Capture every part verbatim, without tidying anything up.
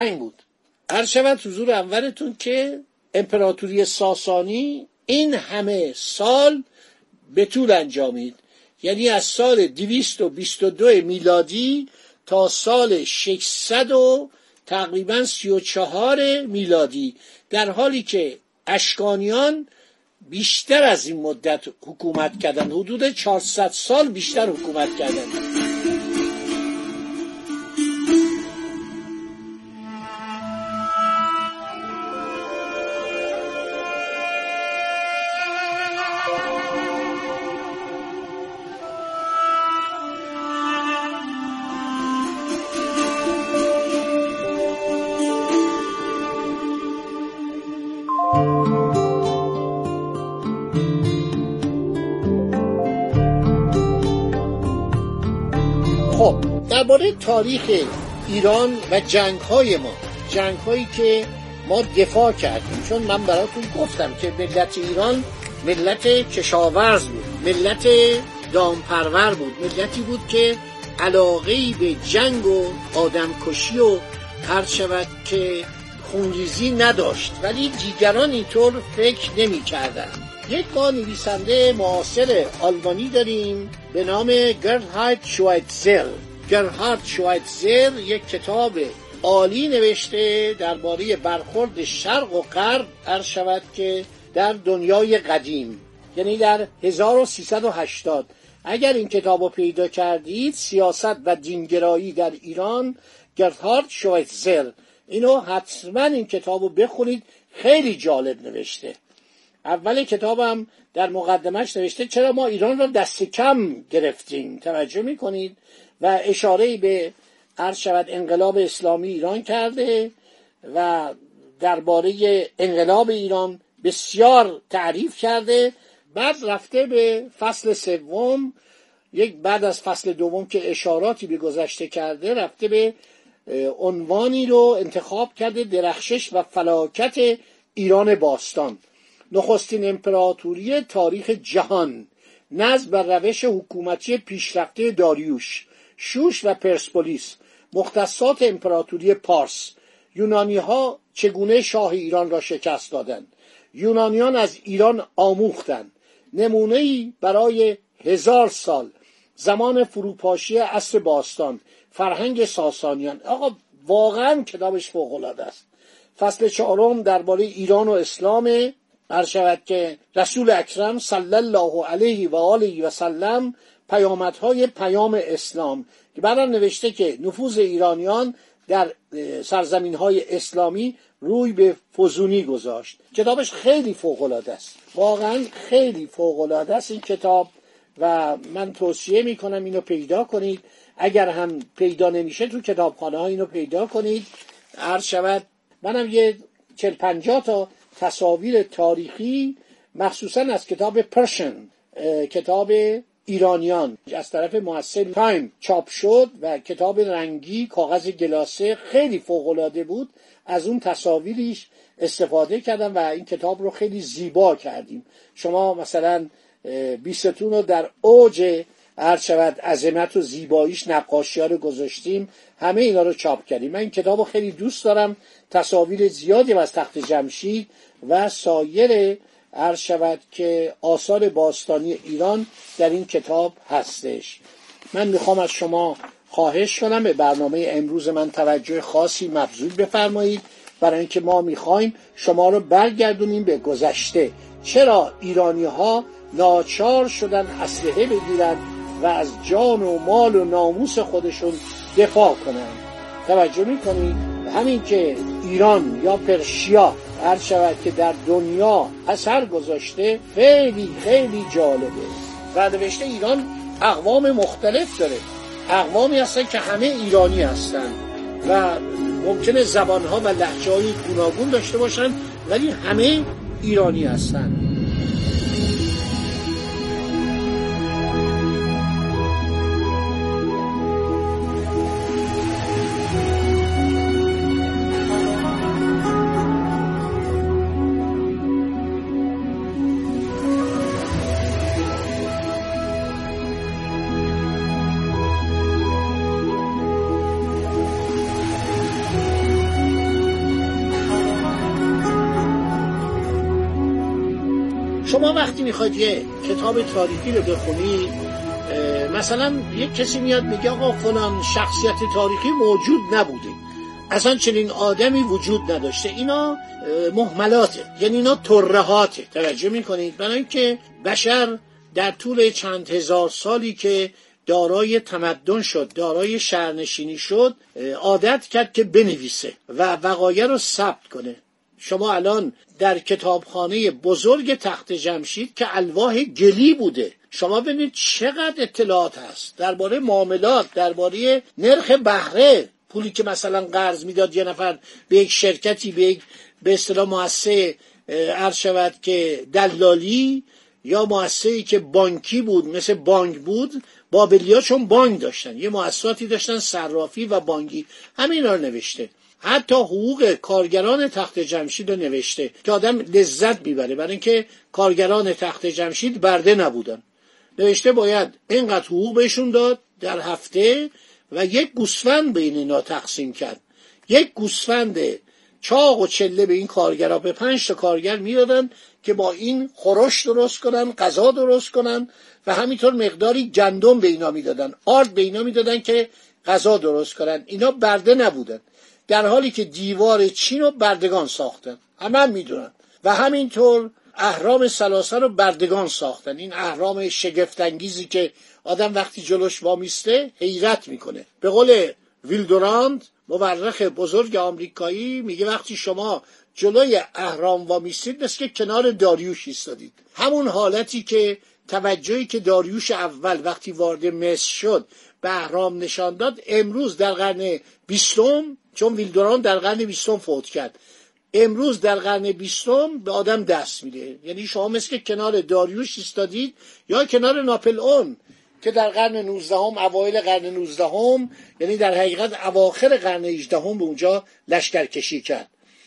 این بود. عرض شود حضور انورتون که امپراتوری ساسانی این همه سال به طول انجامید، یعنی از سال دویست و بیست و دو میلادی تا سال ششصد و تقریبا سی و چهار میلادی، در حالی که اشکانیان بیشتر از این مدت حکومت کردن، حدود چهارصد سال بیشتر حکومت کردن. درباره تاریخ ایران و جنگ‌های ما، جنگ‌هایی که ما دفاع کردیم، چون من براتون گفتم که ملت ایران ملت کشاورز بود، ملت دامپرور بود، ملتی بود که علاقه‌ای به جنگ و آدمکشی و هر شود که خونریزی نداشت، ولی دیگران اینطور فکر نمی‌کردند. یک ما نویسنده معاصر آلمانی داریم به نام گرهارد شوایتزر. گرهارد شوایتزر یک کتاب عالی نوشته درباره برخورد شرق و غرب عرض شود که در دنیای قدیم، یعنی در هزار و سیصد و هشتاد. اگر این کتاب رو پیدا کردید، سیاست و دینگرایی در ایران، گرهارد شوایتزر، اینو حتما این کتاب رو بخونید، خیلی جالب نوشته. اول کتابم در مقدمش نوشته چرا ما ایران را دست کم گرفتیم، توجه میکنید، و اشاره به عرض شود انقلاب اسلامی ایران کرده و درباره انقلاب ایران بسیار تعریف کرده. بعد رفته به فصل سوم، یک بعد از فصل دوم که اشاراتی به گذشته کرده، رفته به عنوانی رو انتخاب کرده: درخشش و فلاکت ایران باستان، نخستین امپراتوری تاریخ جهان، نظم بر روش حکومتی پیشرفته داریوش، شوش و پرسپولیس، مختصات امپراتوری پارس، یونانی ها چگونه شاه ایران را شکست دادند، یونانیان از ایران آموختند، نمونه‌ای برای هزار سال، زمان فروپاشی عصر باستان، فرهنگ ساسانیان. آقا واقعا کتابش فوق‌العاده است. فصل چهارم درباره ایران و اسلام، عرض شود که رسول اکرم صلی الله علیه و آله و سلم، پیامدهای پیام اسلام، که بعدم نوشته که نفوذ ایرانیان در سرزمین‌های اسلامی روی به فزونی گذاشت. کتابش خیلی فوق‌العاده است، واقعا خیلی فوق‌العاده است این کتاب و من توصیه میکنم اینو پیدا کنید. اگر هم پیدا نمیشه تو کتابخانه‌ها اینو پیدا کنید. عرض شود منم یه چهل پنجاه تا تصاویر تاریخی مخصوصا از کتاب پرشن، کتاب ایرانیان، از طرف مؤسسه تایم چاپ شد و کتاب رنگی کاغذ گلاسه خیلی فوق‌العاده بود. از اون تصاویریش استفاده کردم و این کتاب رو خیلی زیبا کردیم. شما مثلا بیستون رو در اوج عرض شود عظمت و زیباییش نقاشی‌ها رو گذاشتیم، همه اینا رو چاپ کردیم. من این کتاب رو خیلی دوست دارم. تصاویر زیادی از تخت جمشید و سایر عرض شود که آثار باستانی ایران در این کتاب هستش. من میخوام از شما خواهش کنم به برنامه امروز من توجه خاصی مبذول بفرمایید، برای اینکه ما میخوایم شما رو برگردونیم به گذشته. چرا ایرانی ها ناچار شدن اسلحه بگیرن و از جان و مال و ناموس خودشون دفاع کنن؟ توجه میکنید؟ همین که ایران یا پرشیا هر شود که در دنیا اثر گذاشته خیلی خیلی جالبه. و نوشته ایران اقوام مختلف داره، اقوامی هستن که همه ایرانی هستن و ممکنه زبانها و لهجه‌های گوناگون داشته باشن ولی همه ایرانی هستن. شما وقتی میخواید یه کتاب تاریخی رو بخونید، مثلا یک کسی میاد میگه آقا فلان شخصیت تاریخی موجود نبوده، اصلا چنین آدمی وجود نداشته، اینا مهملاته، یعنی اینا ترهاته. توجه میکنید؟ برای اینکه بشر در طول چند هزار سالی که دارای تمدن شد، دارای شهرنشینی شد، عادت کرد که بنویسه و وقایع رو ثبت کنه. شما الان در کتابخانه بزرگ تخت جمشید که الواح گلی بوده، شما ببینید چقدر اطلاعات هست درباره معاملات، درباره نرخ بهره، پولی که مثلا قرض میداد یه نفر به یک شرکتی، به یک به اصطلاح مؤسسه عرض شود که دلالی، یا مؤسسه‌ای که بانکی بود مثل بانک بود. بابلی‌ها چون بانک داشتن، یه مؤسساتی داشتن صرافی و بانکی، همین رو نوشته. حتی حقوق کارگران تخت جمشید رو نوشته که آدم لذت میبره، برای اینکه کارگران تخت جمشید برده نبودن. نوشته باید اینقدر حقوق بهشون داد در هفته و یک گوسفند بین اینا تقسیم کرد. یک گوسفند چاق و چله به این کارگرها، به پنج تا کارگر میدادن که با این خورش درست کنن، غذا درست کنن، و همینطور مقداری گندم به اینا میدادن، آرد به اینا میدادن که غذا درست کنن. اینا برده نبودن، در حالی که دیوار چین رو بردگان ساختن، همه هم میدونن. و همینطور اهرام ثلاثه رو بردگان ساختن. این اهرام شگفت‌انگیزی که آدم وقتی جلوش وامیسته حیرت میکنه. به قول ویلدوراند، مورخ بزرگ آمریکایی، میگه وقتی شما جلوی اهرام وامیستید مثل که کنار داریوش ایستادید. همون حالتی که توجهی که داریوش اول وقتی وارد مصر شد به اهرام نشان داد، امروز در قرن بیستم، چون ویلدوراند در قرن بیستم فوت کرد، امروز در قرن بیستم به آدم دست میده. یعنی شما مثل که کنار داریوش ایستادید یا کنار ناپلئون که در قرن نوزدهم، اوایل قرن نوزدهم، یعنی در حقیقت اواخر قرن هجدهم به اونجا لشکرکشی کرد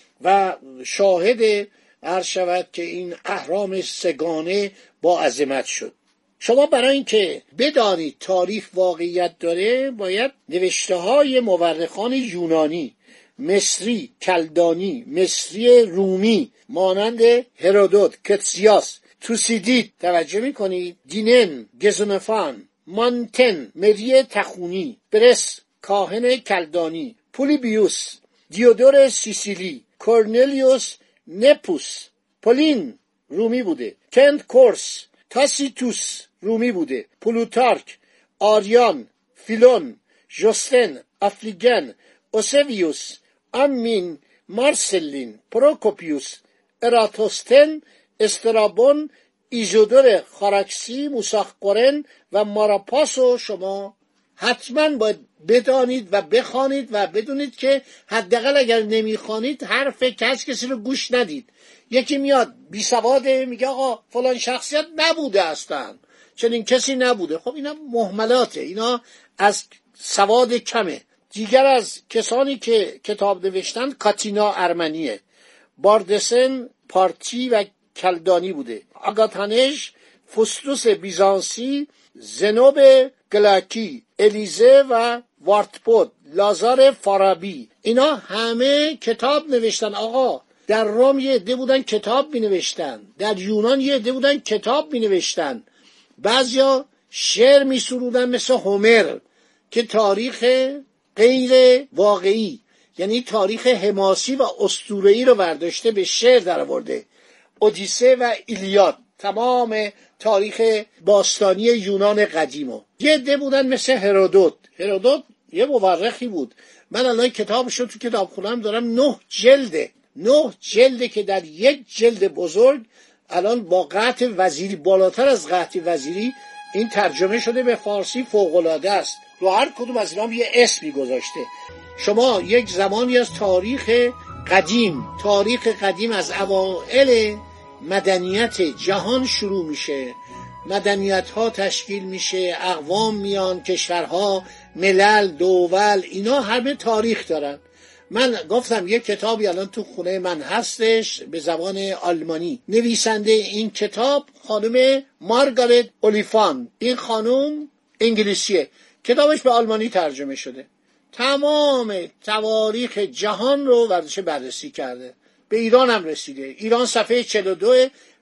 و شاهد عرض شود که این اهرام سگانه با عظمت شد. شما برای اینکه بدانید تاریخ واقعیت داره، باید نوشته های مورخان یونانی، مصری، کلدانی، مصری رومی مانند هرودوت، کتسیاس، توسیدید، توجه میکنید، دینن، گزنفان، مانتن، مری تخونی، برس، کاهن کلدانی، پولیبیوس، دیودور سیسیلی، کورنلیوس نپوس، پولین رومی بوده، کنت کورس، تاسیتوس رومی بوده، پلوتارک، آریان، فیلون، جوستن، افلیگن، اوسویوس، امین، مارسلین، پروکوپیوس، اراتوستن، استرابون، ایزودور خاراکسی، موساخقرن و ماراپاسو شما حتما باید بدانید و بخوانید و بدونید که حداقل اگر نمیخوانید حرف کس کسی رو گوش ندید. یکی میاد بی سواده میگه آقا فلان شخصیت نبوده اصلا، چنین کسی نبوده. خب اینا مهملاته، اینا از سواد کمه. دیگر از کسانی که کتاب نوشتن کاتینا ارمنیه، باردسن پارتی و کلدانی بوده، آگاتانژ، فستوس بیزانسی، زنوب گلاکی، الیزه و وارتپود، لازار فارابی، اینا همه کتاب نوشتن. آقا در روم یه عده بودن کتاب می نوشتن، در یونان یه عده بودن کتاب می نوشتن، بعضیا شعر می سرودن مثل هومر که تاریخ غیر واقعی، یعنی تاریخ حماسی و اسطوره‌ای رو برداشته به شعر در آورده. اودیسه و ایلیاد، تمام تاریخ باستانی یونان قدیمو. یه عده بودن مثل هرودوت. هرودوت یه مورخی بود، من الان کتابش رو تو کتابخونه‌ام دارم، نه جلده نه جلده که در یک جلد بزرگ الان با قطع وزیری، بالاتر از قطع وزیری، این ترجمه شده به فارسی، فوق‌العاده است. رو هر کدوم از اینا یه اسمی گذاشته. شما یک زمانی از تاریخ قدیم، تاریخ قدیم از اوائل مدنیت جهان شروع میشه، مدنیت ها تشکیل میشه، اقوام میان، کشورها، ملل، دول، اینا همه تاریخ دارن. من گفتم یک کتابی الان تو خونه من هستش به زبان آلمانی، نویسنده این کتاب خانم مارگارت اولیفان، این خانم انگلیسیه، کتابش به آلمانی ترجمه شده، تمام تواریخ جهان رو ورزش بررسی کرده، به ایران هم رسیده. ایران صفحه چهل و دو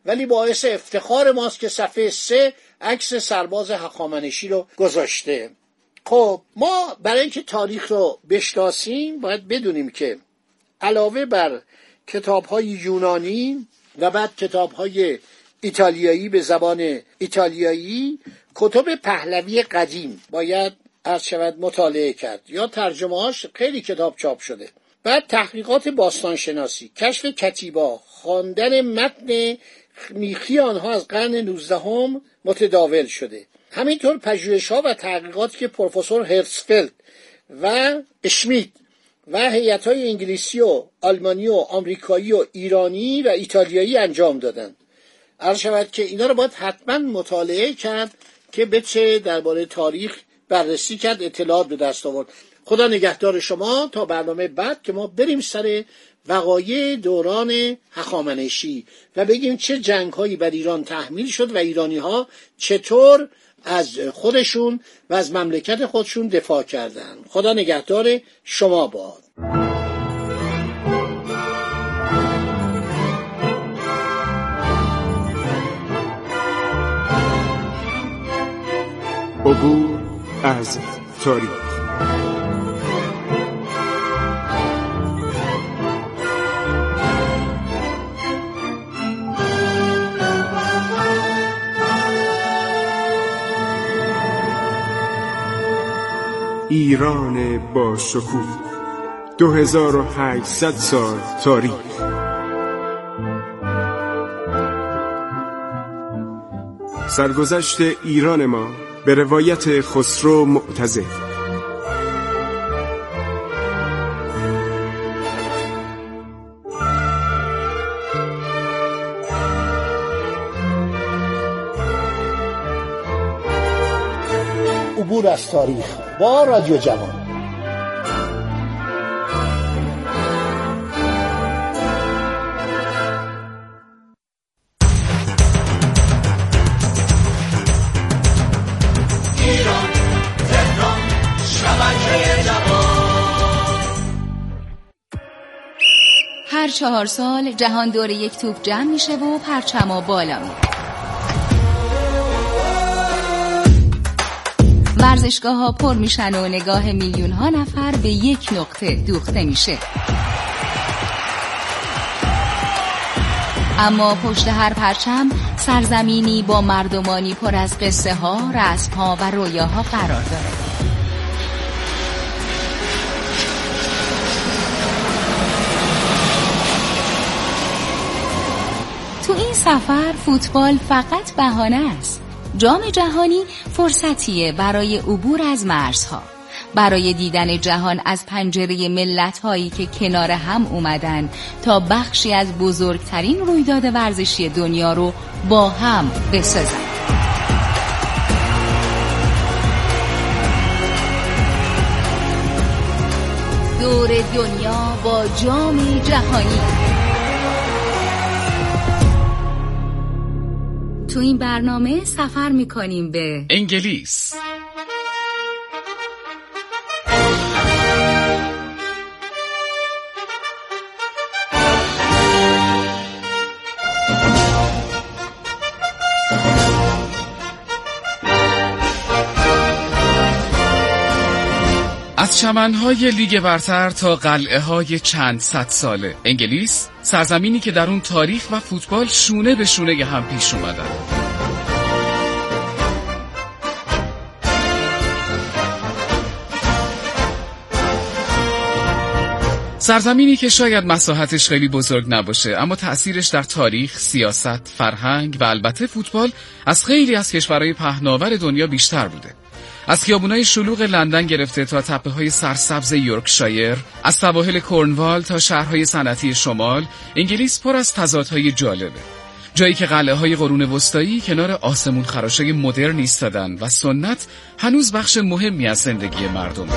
ولی باعث افتخار ماست که صفحه سه عکس سرباز هخامنشی رو گذاشته. خب ما برای اینکه تاریخ رو بشناسیم باید بدونیم که علاوه بر کتاب‌های یونانی و بعد کتاب‌های ایتالیایی به زبان ایتالیایی، کتب پهلوی قدیم باید عرض شود مطالعه کرد، یا ترجمه‌هاش خیلی کتاب چاپ شده. بعد تحقیقات باستانشناسی، کشف کتیبا، خواندن متن میخی آنها از قرن نوزدهم متداول شده. همینطور پژوهش‌ها و تحقیقاتی که پروفسور هرتزفلد و اشمیت و هیئت‌های انگلیسی و آلمانی و آمریکایی و ایرانی و ایتالیایی انجام دادند. عرض شود که اینا رو باید حتما مطالعه کرد که بچه درباره تاریخ بررسی کرد، اطلاعات به دست آورد. خدا نگهدار شما تا برنامه بعد که ما بریم سر وقایع دوران هخامنشی و بگیم چه جنگ‌هایی بر ایران تحمیل شد و ایرانی‌ها چطور از خودشون و از مملکت خودشون دفاع کردند. خدا نگهدار شما باد. عبور از تاریخ. ایران با شکوه، دو هزار و هشتصد سال تاریخ. سرگذشت ایران ما به روایت خسرو معتضد. عبور از تاریخ با رادیو جوان. هر چهار سال جهان دور یک توپ جمع میشه و پرچم‌ها بالا میره. ورزشگاه‌ها پر میشن و نگاه میلیون‌ها نفر به یک نقطه دوخته میشه. اما پشت هر پرچم سرزمینی با مردمانی پر از قصه ها، رسم ها و رویاها قرار داره. تو این سفر فوتبال فقط بهانه است. جام جهانی فرصتیه برای عبور از مرزها، برای دیدن جهان از پنجره ملت‌هایی که کنار هم اومدن تا بخشی از بزرگترین رویداد ورزشی دنیا رو با هم بسازن. دور دنیا با جام جهانی. تو این برنامه سفر می‌کنیم به انگلیس. از چمن‌های لیگ برتر تا قلعه‌های چند صد ساله، انگلیس سرزمینی که در اون تاریخ و فوتبال شونه به شونه هم پیش اومدن. سرزمینی که شاید مساحتش خیلی بزرگ نباشه، اما تأثیرش در تاریخ، سیاست، فرهنگ و البته فوتبال از خیلی از کشورهای پهناور دنیا بیشتر بوده. از خیابونای شلوغ لندن گرفته تا تپه‌های سرسبز یورکشایر، از سواحل کورنوال تا شهرهای صنعتی شمال، انگلیس پر از تضادهای جالبه. جایی که قلعه‌های قرون وسطایی کنار آسمون خراشای مدرن ایستادن و سنت هنوز بخش مهمی از زندگی مردمه.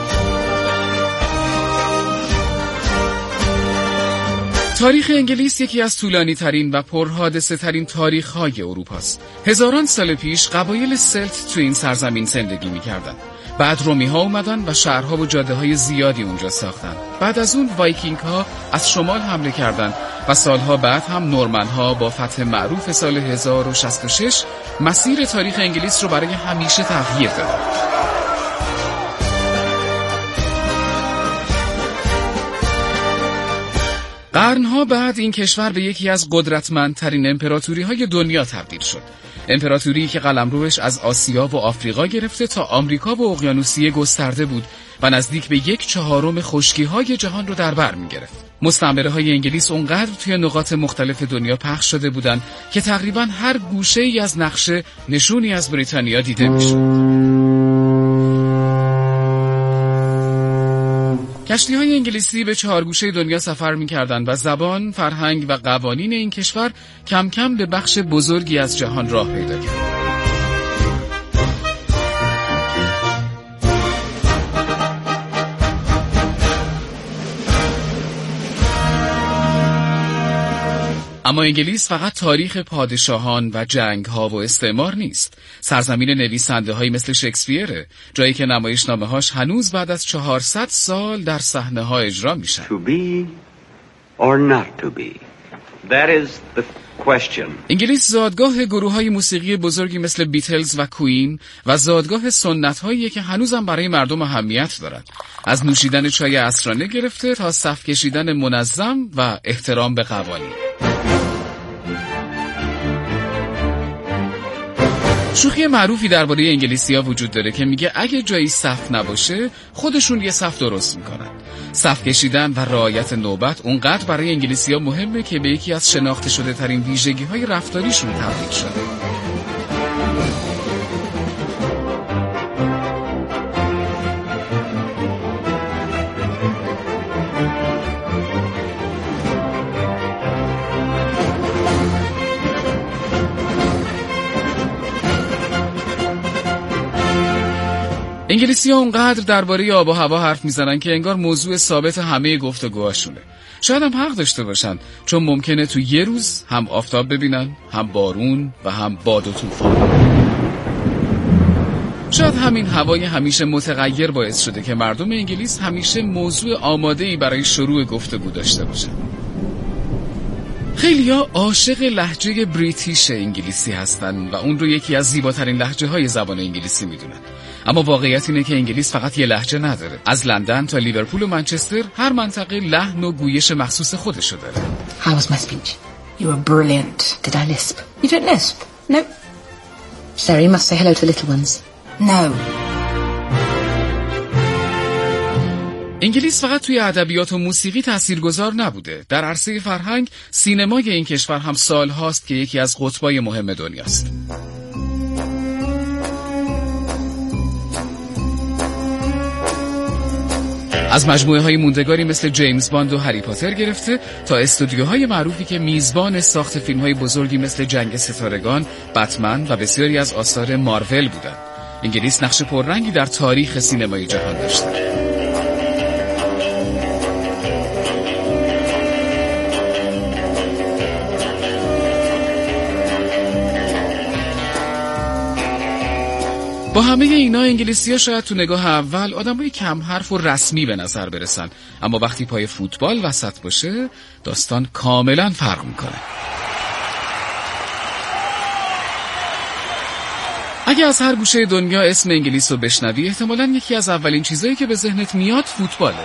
تاریخ انگلیس یکی از طولانی ترین و پرحادثه ترین تاریخ های اروپاست. هزاران سال پیش قبایل سلت تو این سرزمین زندگی می کردن. بعد رومی ها اومدن و شهرها و جاده های زیادی اونجا ساختن. بعد از اون وایکینگ ها از شمال حمله کردن و سالها بعد هم نورمن‌ها با فتح معروف سال هزار و شصت و شش مسیر تاریخ انگلیس رو برای همیشه تغییر دادن. قرنها بعد این کشور به یکی از قدرتمندترین امپراتوری‌های دنیا تبدیل شد. امپراتوری که قلمروش از آسیا و آفریقا گرفته تا آمریکا و اقیانوسیه گسترده بود و نزدیک به یک چهارم خشکی‌های جهان رو در بر می‌گرفت. مستعمره‌های انگلیس اونقدر توی نقاط مختلف دنیا پخش شده بودند که تقریباً هر گوشه‌ای از نقشه نشونی از بریتانیا دیده می‌شد. کشتی‌های انگلیسی به چهار گوشه دنیا سفر می‌کردند و زبان، فرهنگ و قوانین این کشور کم کم به بخش بزرگی از جهان راه پیدا کرد. اما انگلیس فقط تاریخ پادشاهان و جنگ‌ها و استعمار نیست. سرزمین نویسنده‌هایی مثل شکسپیره، جایی که نمایشنامه‌هاش هنوز بعد از چهارصد سال در صحنه‌ها اجرا میشن. To be or not to be. That is the question. انگلیس زادگاه گروه‌های موسیقی بزرگی مثل بیتلز و کوین و زادگاه سنت‌هایی که هنوزم برای مردم اهمیت دارند. از نوشیدن چای عصرانه گرفته تا صف کشیدن منظم و احترام به قوانین. شوخی معروفی درباره انگلیسی‌ها وجود داره که میگه اگه جایی صف نباشه خودشون یه صف درست میکنن. صف کشیدن و رعایت نوبت اونقدر برای انگلیسی‌ها مهمه که به یکی از شناخته شده ترین ویژگی‌های رفتاریشون تبدیل شده. انگلیسی‌ها اونقدر درباره آب و هوا حرف میزنن که انگار موضوع ثابت همه گفتگوهاشونه. شاید هم حق داشته باشن، چون ممکنه تو یه روز هم آفتاب ببینن، هم بارون و هم باد و طوفان. شاید همین هوای همیشه متغیر باعث شده که مردم انگلیس همیشه موضوع آماده‌ای برای شروع گفتگو داشته باشن. خیلی‌ها عاشق لهجه بریتیش انگلیسی هستن و اون رو یکی از زیباترین لهجه‌های زبان انگلیسی میدونن. اما واقعیت اینه که انگلیس فقط یه لهجه نداره. از لندن تا لیورپول و منچستر هر منطقه لحن و گویش مخصوص خودشو داره. How was my speech? You were brilliant. Did I lisp? You don't lisp? No. Sarah, you must say hello to the little ones. No. انگلیس فقط توی ادبیات و موسیقی تاثیرگذار نبوده. در عرصه فرهنگ، سینمای این کشور هم سال هاست که یکی از قطبای مهم دنیاست. از مجموعه های موندگاری مثل جیمز باند و هری پاتر گرفته تا استودیوهای معروفی که میزبان ساخت فیلم های بزرگی مثل جنگ ستارگان، بتمن و بسیاری از آثار مارول بودند. انگلیس نقش پررنگی در تاریخ سینمای جهان داشته. با همه اینا انگلیسی‌ها شاید تو نگاه اول آدمای کم حرف و رسمی به نظر برسن، اما وقتی پای فوتبال وسط باشه داستان کاملا فرق میکنه. اگه از هر گوشه دنیا اسم انگلیس رو بشنوی احتمالاً یکی از اولین چیزایی که به ذهنت میاد فوتباله.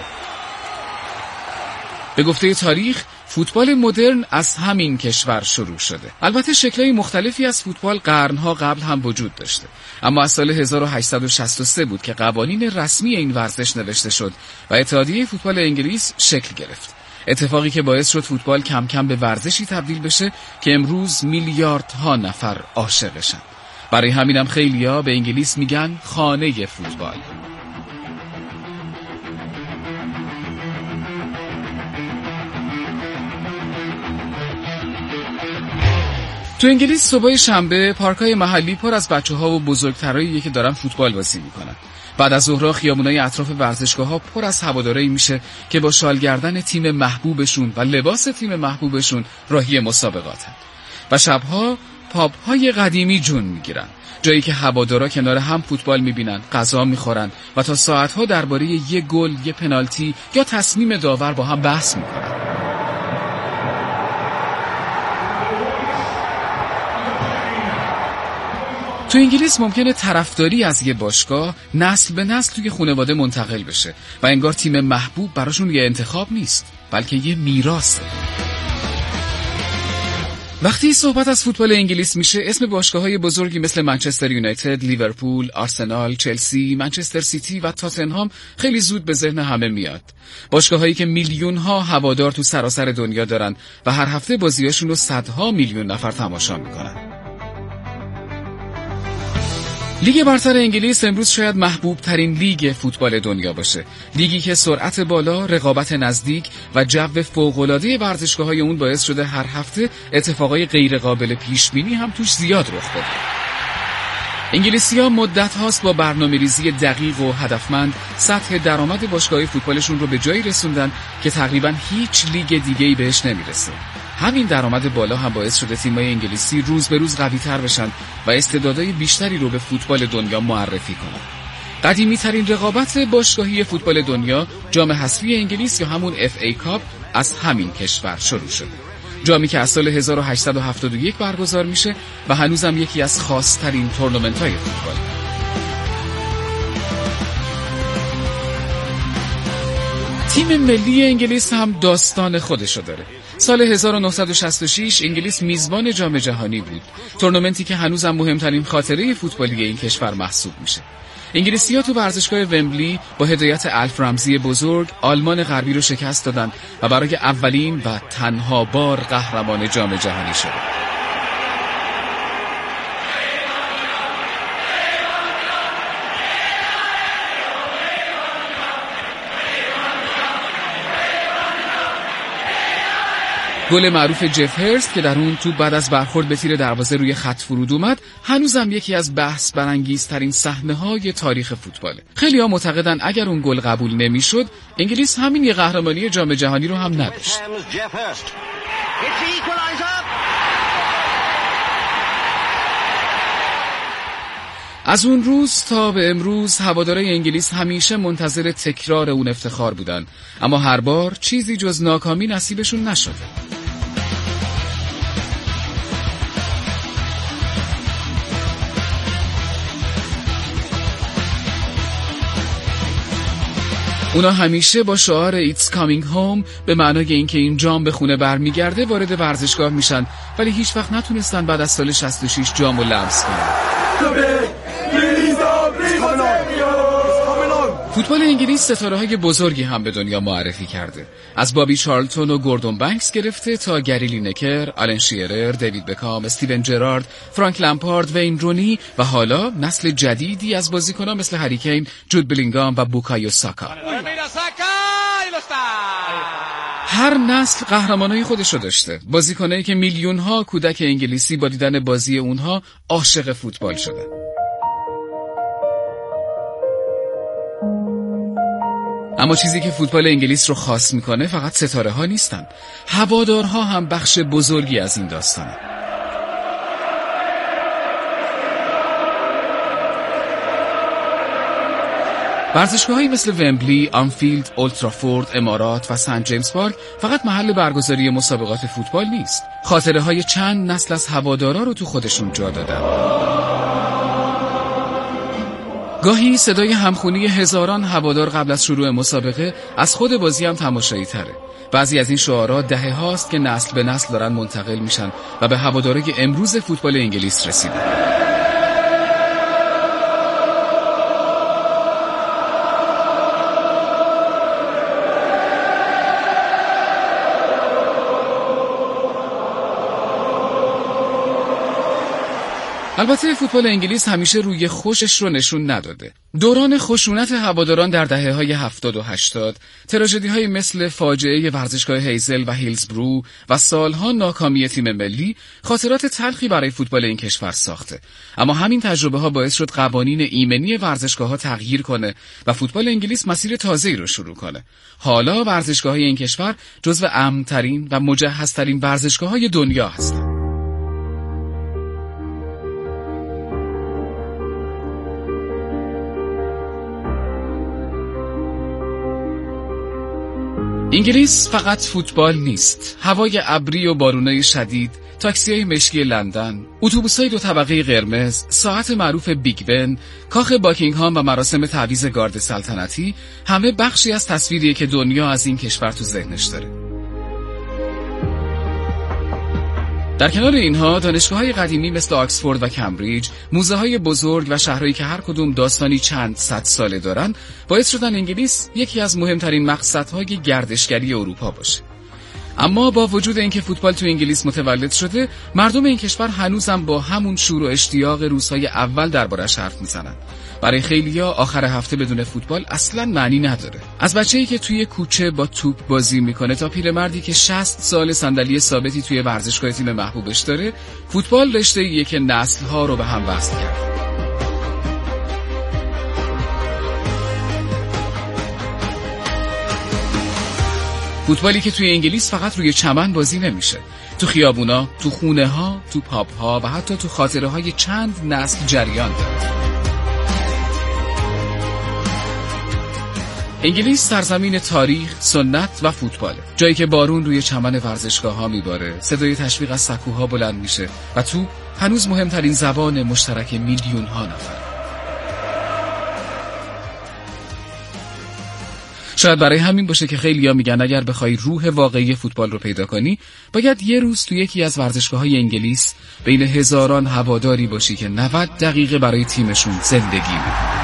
به گفته تاریخ فوتبال مدرن از همین کشور شروع شده. البته شکل‌های مختلفی از فوتبال قرنها قبل هم وجود داشته، اما از سال هزار و هشتصد و شصت و سه بود که قوانین رسمی این ورزش نوشته شد و اتحادیه فوتبال انگلیس شکل گرفت. اتفاقی که باعث شد فوتبال کم کم به ورزشی تبدیل بشه که امروز میلیاردها نفر عاشقشن. برای همینم خیلیا به انگلیس میگن خانه فوتبال. تو انگلیس صبح شنبه پارک‌های محلی پر از بچه‌ها و بزرگترایی که دارن فوتبال بازی میکنن. بعد از ظهر خیابونای اطراف ورزشگاه‌ها پر از هواداری میشه که با شال گردن تیم محبوبشون و لباس تیم محبوبشون راهی مسابقاتن. و شب‌ها پاب‌های قدیمی جون میگیرن، جایی که هوادارا کنار هم فوتبال میبینن، غذا میخورن و تا ساعت‌ها درباره یه گل، یه پنالتی یا تصمیم داور با هم بحث میکنن. تو انگلیس ممکنه طرفداری از یه باشگاه نسل به نسل توی خانواده منتقل بشه و انگار تیم محبوب براشون یه انتخاب نیست، بلکه یه میراثه. وقتی صحبت از فوتبال انگلیس میشه، اسم باشگاه‌های بزرگی مثل منچستر یونایتد، لیورپول، آرسنال، چلسی، منچستر سیتی و تاتنهام خیلی زود به ذهن همه میاد. باشگاه‌هایی که میلیون‌ها هوادار تو سراسر دنیا دارن و هر هفته بازیاشون رو صدها میلیون نفر تماشا میکنن. لیگ برتر انگلیس امروز شاید محبوب ترین لیگ فوتبال دنیا باشه. لیگی که سرعت بالا، رقابت نزدیک و جو فوق‌العاده ورزشگاه‌های اون باعث شده هر هفته اتفاقای غیر قابل پیش بینی هم توش زیاد رخ بده. انگلیسی‌ها مدت هاست با برنامه‌ریزی دقیق و هدفمند سطح درآمد باشگاه‌های فوتبالشون رو به جایی رسوندن که تقریباً هیچ لیگ دیگه‌ای بهش نمیرسه. همین درآمد بالا هم باعث شده تیم‌های انگلیسی روز به روز قوی‌تر بشن و استعدادهای بیشتری رو به فوتبال دنیا معرفی کنن. قدیمی‌ترین رقابت باشگاهی فوتبال دنیا، جام حذفی انگلیس یا همون اف ای کاپ، از همین کشور شروع شده. جامی که از سال هزار و هشتصد و هفتاد و یک برگزار میشه و هنوزم یکی از خاص‌ترین تورنمنت‌های فوتبال. تیم ملی انگلیس هم داستان خودشو داره. سال هزار و نهصد و شصت و شش انگلیس میزبان جام جهانی بود، تورنمنتی که هنوزم مهمترین خاطره فوتبالی این کشور محسوب میشه. انگلیسی‌ها تو ورزشگاه ومبلی با هدایت الف رمزی بزرگ آلمان غربی رو شکست دادن و برای اولین و تنها بار قهرمان جام جهانی شدند. گل معروف جف هرست که در اون توپ بعد از برخورد به تیر دروازه روی خط فرود اومد، هنوزم یکی از بحث برانگیزترین صحنه‌های تاریخ فوتباله. خیلی‌ها معتقدن اگر اون گل قبول نمی‌شد، انگلیس همین یه قهرمانی جام جهانی رو هم نداشت. از اون روز تا به امروز هوادارهای انگلیس همیشه منتظر تکرار اون افتخار بودن، اما هر بار چیزی جز ناکامی نصیبشون نشده. اونا همیشه با شعار It's coming home به معنای اینکه این جام به خونه برمیگرده وارد ورزشگاه میشن، ولی هیچ وقت نتونستن بعد از سال شصت و شش جامو لمس کنن. فوتبال انگلیس ستاره‌های بزرگی هم به دنیا معرفی کرده. از بابی چارلتون و گوردون بنکس گرفته تا گری لینکر، آلن شیرر، دیوید بکام، استیون جرارد، فرانک لمپارد، وین رونی و حالا نسل جدیدی از بازیکنان مثل هری کین، جود بلینگام و بوکایو ساکا. هر نسل قهرمانای خودشو داشته، بازیکنایی که میلیون‌ها کودک انگلیسی با دیدن بازی اونها عاشق فوتبال شدن. اما چیزی که فوتبال انگلیس رو خاص میکنه فقط ستاره ها نیستن، هوادارها هم بخش بزرگی از این داستانه. ورزشگاه‌هایی مثل ومبلی، آنفیلد، اولد ترافورد، امارات و سنت جیمز پارک فقط محل برگزاری مسابقات فوتبال نیست. خاطره‌های چند نسل از هوادارا رو تو خودشون جا دادن. گاهی صدای همخونی هزاران هوادار قبل از شروع مسابقه از خود بازی هم تماشایی تره. بعضی از این شعارها دهه هاست که نسل به نسل دارن منتقل میشن و به هوادارای امروز فوتبال انگلیس رسیدن. البته فوتبال انگلیس همیشه روی خوشش رو نشون نداده. دوران خشونت هواداران در دهه‌های هفتاد و هشتاد، تراژدی‌های مثل فاجعه ورزشگاه هیزل و هیلزبرو و سالها ناکامی تیم ملی خاطرات تلخی برای فوتبال این کشور ساخته. اما همین تجربه‌ها باعث شد قوانین ایمنی ورزشگاه‌ها تغییر کنه و فوتبال انگلیس مسیر تازه‌ای رو شروع کنه. حالا ورزشگاه‌های این کشور جزو امن‌ترین و مجهزترین ورزشگاه‌های دنیا هستند. انگلیس فقط فوتبال نیست. هوای ابری و بارونای شدید، تاکسی‌های مشکی لندن، اتوبوس‌های دو طبقه قرمز، ساعت معروف بیگ بن، کاخ باکینگهام و مراسم تعویض گارد سلطنتی، همه بخشی از تصویریه که دنیا از این کشور تو ذهنش داره. در کنار اینها دانشگاه‌های قدیمی مثل آکسفورد و کمبریج، موزه‌های بزرگ و شهرهایی که هر کدوم داستانی چند صد ساله دارن، باعث شدن انگلیس یکی از مهمترین مقصدهای گردشگری اروپا باشه. اما با وجود اینکه فوتبال تو انگلیس متولد شده، مردم این کشور هنوزم با همون شور و اشتیاق روزهای اول دربارش حرف میزنن. برای خیلیا آخر هفته بدون فوتبال اصلاً معنی نداره. از بچه‌ای که توی کوچه با توپ بازی میکنه تا پیرمردی که شصت سال صندلی ثابتی توی ورزشگاه تیم محبوبش داره، فوتبال رشته‌ایه که نسل‌ها رو به هم وصل کرده. فوتبالی که توی انگلیس فقط روی چمن بازی نمیشه. تو خیابونا، تو خونه ها، تو پاب ها و حتی تو خاطره های چند نسل جریان داره. انگلیس سرزمین تاریخ، سنت و فوتباله. جایی که بارون روی چمن ورزشگاه ها میباره، صدای تشویق از سکوها بلند میشه و تو هنوز مهمترین زبان مشترک میلیون ها نفر. شاید برای همین باشه که خیلی‌ها میگن اگر بخوای روح واقعی فوتبال رو پیدا کنی، باید یه روز تو یکی از ورزشگاه‌های انگلیس بین هزاران هواداری باشی که نود دقیقه برای تیمشون زندگی می‌کنن.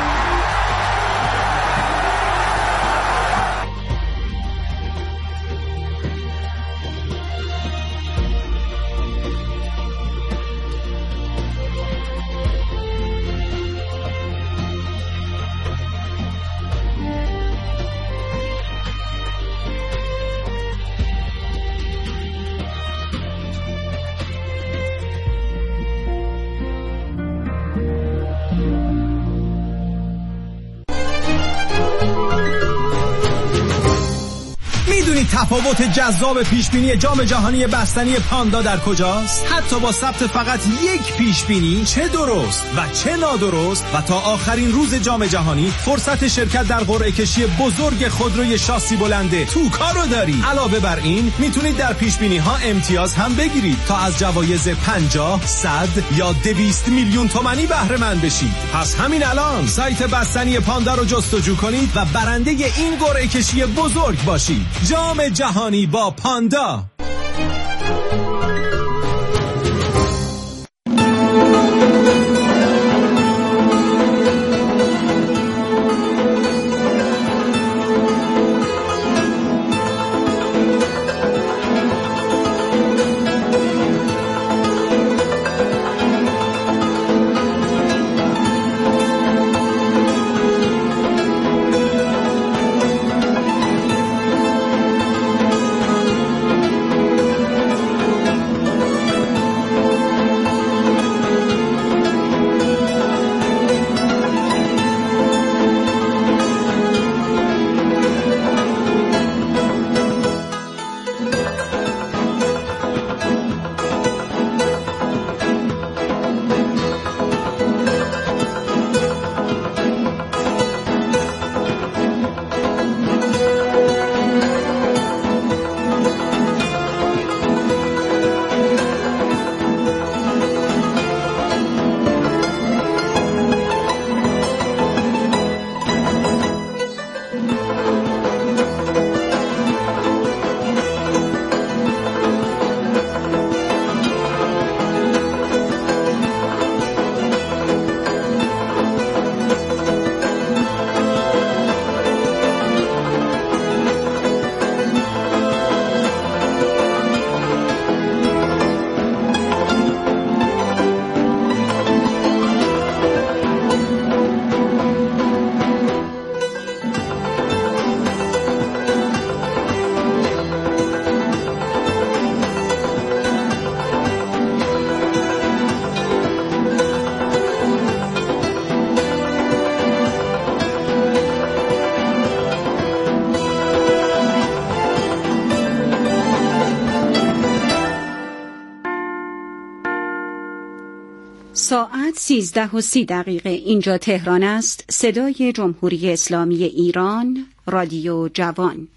تفاوت جذاب پیشبینی جام جهانی بستنی پاندا در کجاست؟ حتی با ثبت فقط یک پیشبینی، چه درست و چه نادرست، و تا آخرین روز جام جهانی فرصت شرکت در قرعه کشی بزرگ خودروی شاسی بلنده توکا رو داری. علاوه بر این میتونید در پیشبینی ها امتیاز هم بگیرید تا از جوایز پنجاه، صد یا دویست میلیون تومانی بهره مند بشید. پس همین الان سایت بستنی پاندا رو جستجو کنید و برنده این قرعه کشی بزرگ باشید. جام جهانی با پاندا. ساعت سیزده و سی دقیقه اینجا تهران است. صدای جمهوری اسلامی ایران، رادیو جوان.